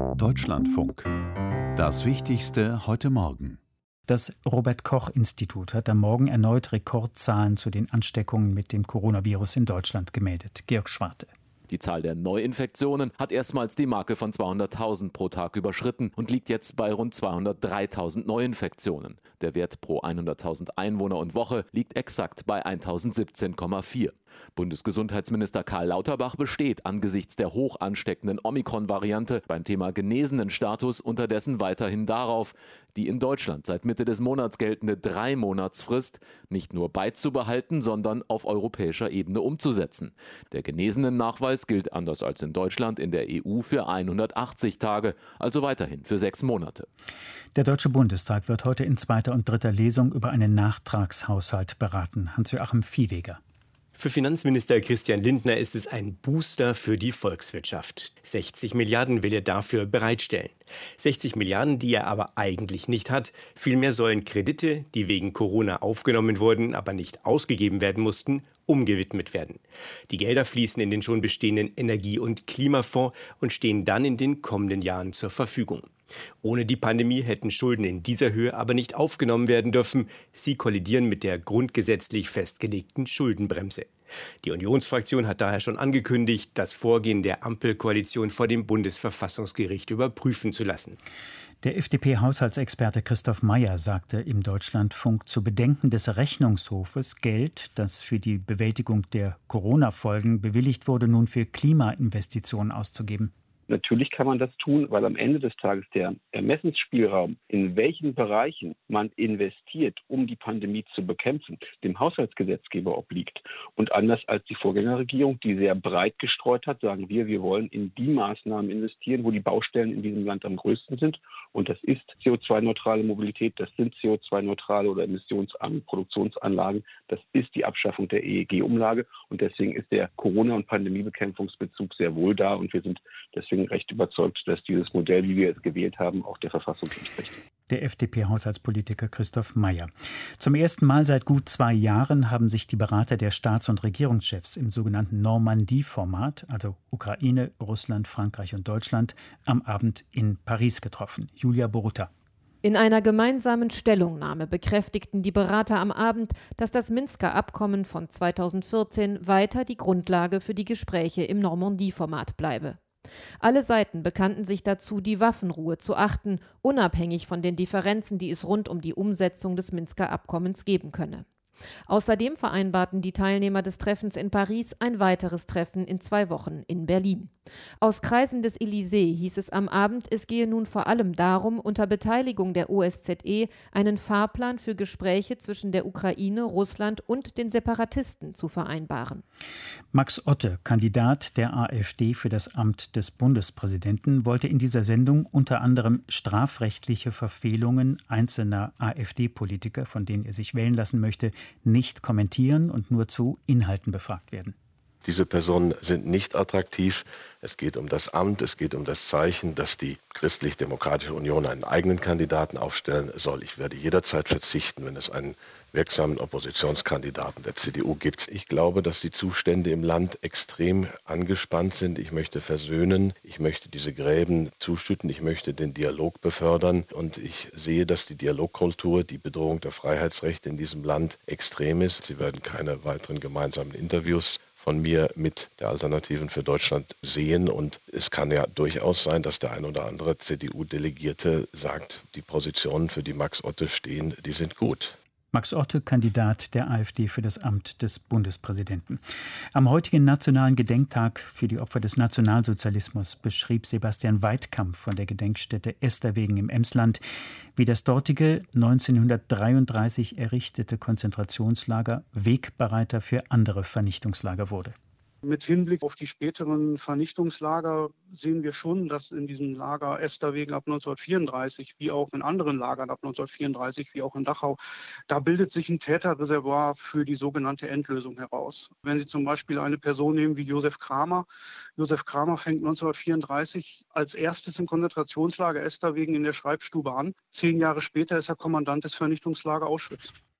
Deutschlandfunk. Das Wichtigste heute Morgen. Das Robert-Koch-Institut hat am Morgen erneut Rekordzahlen zu den Ansteckungen mit dem Coronavirus in Deutschland gemeldet. Georg Schwarte. Die Zahl der Neuinfektionen hat erstmals die Marke von 200.000 pro Tag überschritten und liegt jetzt bei rund 203.000 Neuinfektionen. Der Wert pro 100.000 Einwohner und Woche liegt exakt bei 1017,4. Bundesgesundheitsminister Karl Lauterbach besteht angesichts der hoch ansteckenden Omikron-Variante beim Thema Genesenenstatus unterdessen weiterhin darauf, die in Deutschland seit Mitte des Monats geltende 3-Monatsfrist nicht nur beizubehalten, sondern auf europäischer Ebene umzusetzen. Der Genesenennachweis gilt anders als in Deutschland in der EU für 180 Tage, also weiterhin für 6 Monate. Der Deutsche Bundestag wird heute in zweiter und dritter Lesung über einen Nachtragshaushalt beraten. Hans-Joachim Viehweger. Für Finanzminister Christian Lindner ist es ein Booster für die Volkswirtschaft. 60 Milliarden will er dafür bereitstellen. 60 Milliarden, die er aber eigentlich nicht hat. Vielmehr sollen Kredite, die wegen Corona aufgenommen wurden, aber nicht ausgegeben werden mussten, umgewidmet werden. Die Gelder fließen in den schon bestehenden Energie- und Klimafonds und stehen dann in den kommenden Jahren zur Verfügung. Ohne die Pandemie hätten Schulden in dieser Höhe aber nicht aufgenommen werden dürfen. Sie kollidieren mit der grundgesetzlich festgelegten Schuldenbremse. Die Unionsfraktion hat daher schon angekündigt, das Vorgehen der Ampelkoalition vor dem Bundesverfassungsgericht überprüfen zu lassen. Der FDP-Haushaltsexperte Christoph Mayer sagte im Deutschlandfunk zu Bedenken des Rechnungshofes, Geld, das für die Bewältigung der Corona-Folgen bewilligt wurde, nun für Klimainvestitionen auszugeben. Natürlich kann man das tun, weil am Ende des Tages der Ermessensspielraum, in welchen Bereichen man investiert, um die Pandemie zu bekämpfen, dem Haushaltsgesetzgeber obliegt. Und anders als die Vorgängerregierung, die sehr breit gestreut hat, sagen wir wollen in die Maßnahmen investieren, wo die Baustellen in diesem Land am größten sind. Und das ist CO2-neutrale Mobilität, das sind CO2-neutrale oder emissionsarme Produktionsanlagen, das ist die Abschaffung der EEG-Umlage. Und deswegen ist der Corona- und Pandemiebekämpfungsbezug sehr wohl da. Und wir sind deswegen recht überzeugt, dass dieses Modell, wie wir es gewählt haben, auch der Verfassung entspricht. Der FDP-Haushaltspolitiker Christoph Mayer. Zum ersten Mal seit gut 2 Jahren haben sich die Berater der Staats- und Regierungschefs im sogenannten Normandie-Format, also Ukraine, Russland, Frankreich und Deutschland, am Abend in Paris getroffen. Julia Borutta. In einer gemeinsamen Stellungnahme bekräftigten die Berater am Abend, dass das Minsker Abkommen von 2014 weiter die Grundlage für die Gespräche im Normandie-Format bleibe. Alle Seiten bekannten sich dazu, die Waffenruhe zu achten, unabhängig von den Differenzen, die es rund um die Umsetzung des Minsker Abkommens geben könne. Außerdem vereinbarten die Teilnehmer des Treffens in Paris ein weiteres Treffen in 2 Wochen in Berlin. Aus Kreisen des Élysée hieß es am Abend, es gehe nun vor allem darum, unter Beteiligung der OSZE einen Fahrplan für Gespräche zwischen der Ukraine, Russland und den Separatisten zu vereinbaren. Max Otte, Kandidat der AfD für das Amt des Bundespräsidenten, wollte in dieser Sendung unter anderem strafrechtliche Verfehlungen einzelner AfD-Politiker, von denen er sich wählen lassen möchte, nicht kommentieren und nur zu Inhalten befragt werden. Diese Personen sind nicht attraktiv. Es geht um das Amt, es geht um das Zeichen, dass die Christlich-Demokratische Union einen eigenen Kandidaten aufstellen soll. Ich werde jederzeit verzichten, wenn es einen wirksamen Oppositionskandidaten der CDU gibt. Ich glaube, dass die Zustände im Land extrem angespannt sind. Ich möchte versöhnen, ich möchte diese Gräben zuschütten, ich möchte den Dialog befördern und ich sehe, dass die Dialogkultur, die Bedrohung der Freiheitsrechte in diesem Land extrem ist. Sie werden keine weiteren gemeinsamen Interviews von mir mit der Alternativen für Deutschland sehen. Und es kann ja durchaus sein, dass der ein oder andere CDU-Delegierte sagt, die Positionen, für die Max Otte stehen, die sind gut. Max Otte, Kandidat der AfD für das Amt des Bundespräsidenten. Am heutigen Nationalen Gedenktag für die Opfer des Nationalsozialismus beschrieb Sebastian Weidkamp von der Gedenkstätte Esterwegen im Emsland, wie das dortige 1933 errichtete Konzentrationslager Wegbereiter für andere Vernichtungslager wurde. Mit Hinblick auf die späteren Vernichtungslager sehen wir schon, dass in diesem Lager Esterwegen ab 1934, wie auch in anderen Lagern ab 1934, wie auch in Dachau, da bildet sich ein Täterreservoir für die sogenannte Endlösung heraus. Wenn Sie zum Beispiel eine Person nehmen wie Josef Kramer. Josef Kramer fängt 1934 als erstes im Konzentrationslager Esterwegen in der Schreibstube an. 10 Jahre später ist er Kommandant des Vernichtungslagers Auschwitz.